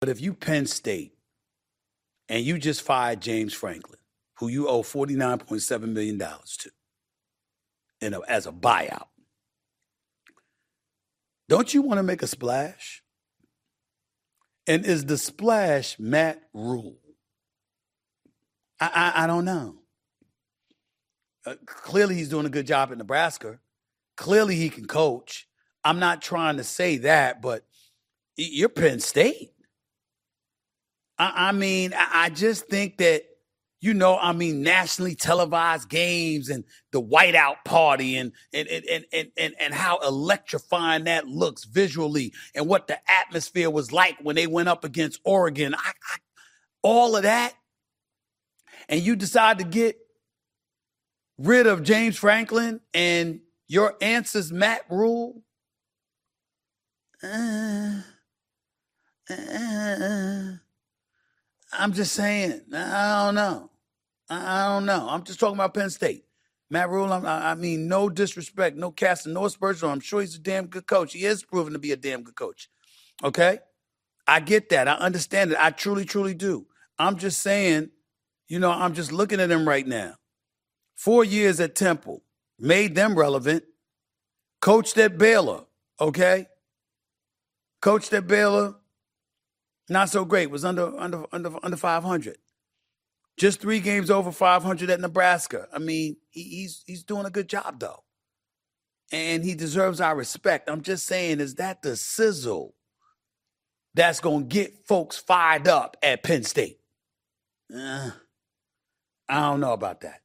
But if you Penn State and you just fired James Franklin, who you owe $49.7 million to as a buyout, don't you want to make a splash? And is the splash Matt Rule? I don't know. Clearly, he's doing a good job at Nebraska. Clearly, he can coach. I'm not trying to say that, but you're Penn State. I just think that, nationally televised games and the whiteout party and how electrifying that looks visually and what the atmosphere was like when they went up against Oregon. All of that. And you decide to get rid of James Franklin and your answer's Matt Rule. I'm just saying, I don't know. I'm just talking about Penn State. Matt Rule, no disrespect, no casting, no aspersion. I'm sure he's a damn good coach. He is proven to be a damn good coach. Okay? I get that. I understand it. I truly, truly do. I'm just saying, I'm just looking at him right now. 4 years at Temple, made them relevant. Coached at Baylor, okay? Coached at Baylor, not so great. Was under 500. Just 3 games over 500 at Nebraska. He's doing a good job though, and he deserves our respect. I'm just saying, is that the sizzle that's gonna get folks fired up at Penn State? I don't know about that.